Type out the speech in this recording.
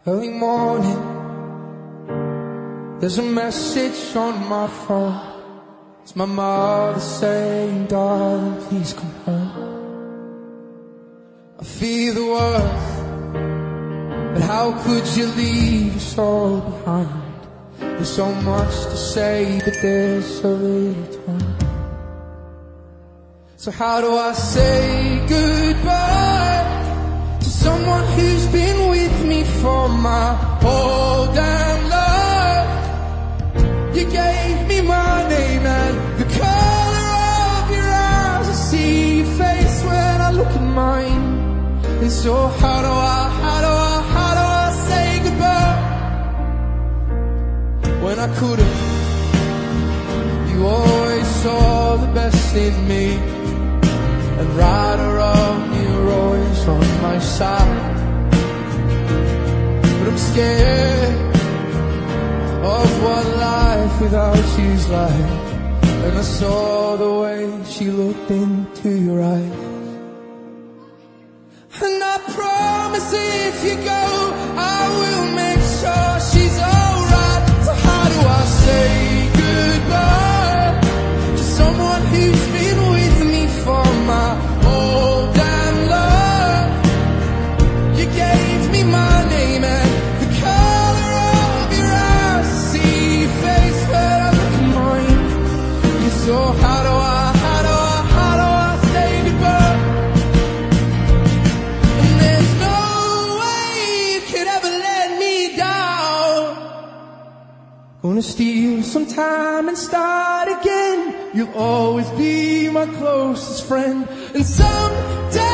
Early morning, there's a message on my phone. It's my mother saying, darling, please come home. I feel the worst, but how could you leave us all behind? There's so much to say, but there's so little time. So how do I say goodbye to someone who's been with me for my whole damn life? You gave me my name and the color of your eyes. I see your face when I look at mine. And so how do I say goodbye when I couldn't? You always saw the best in me, and right or wrong, you're always on my side. But I'm scared of what life without you's like. And I saw the way she looked into your eyes. And I promise if you go, I will make sure she's alright. So how do I say goodbye to someone who's been with me for my whole damn life? You gave me my name and the color of your eyes. See your face when I look at mine. And so how do I say goodbye? And there's no way you could ever let me down. Gonna steal some time and start again. You'll always be my closest friend. And someday